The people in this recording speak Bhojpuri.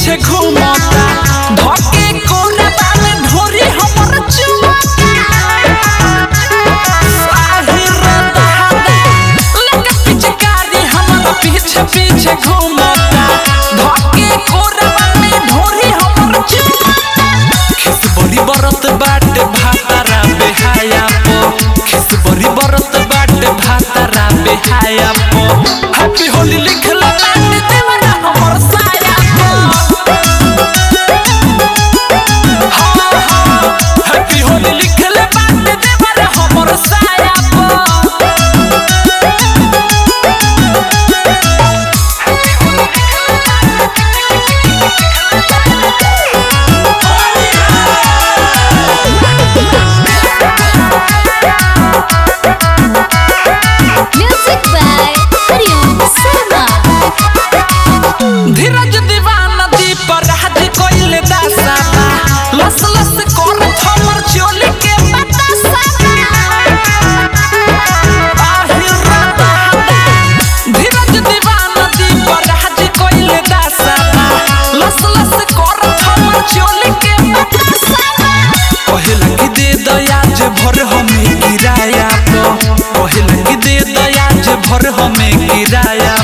पीछे घूमता धके कोरबा में ढोरी हमर चुमता साहिर दहादा लगे पिचकारी हमर पीछे पीछे घूमता धके कोरबा में ढोरी हमर चुमता खिस बड़ी बरत बाटे भातारा बेहाया पो खिस बड़ी बरत बाटे भातारा बेहाया पो हैप्पी होली लिखला बाटे देवरा हमर साया पो हैप्पी होली लिखला बाटे देवरा हमर साया पो Music by Hariom Sharma. धीरज दीवाना दीप राज कोइले दासाबा लस लस कर हमर चोली के बतासाबा आहिर दहादा धीरज दीवाना दीप राज कोइले दासाबा लस लस कर हमर चोली के बतासाबा कहला कि दे दयाज भर हमें किराया पो कहला कि दे दयाज भर हमें किराया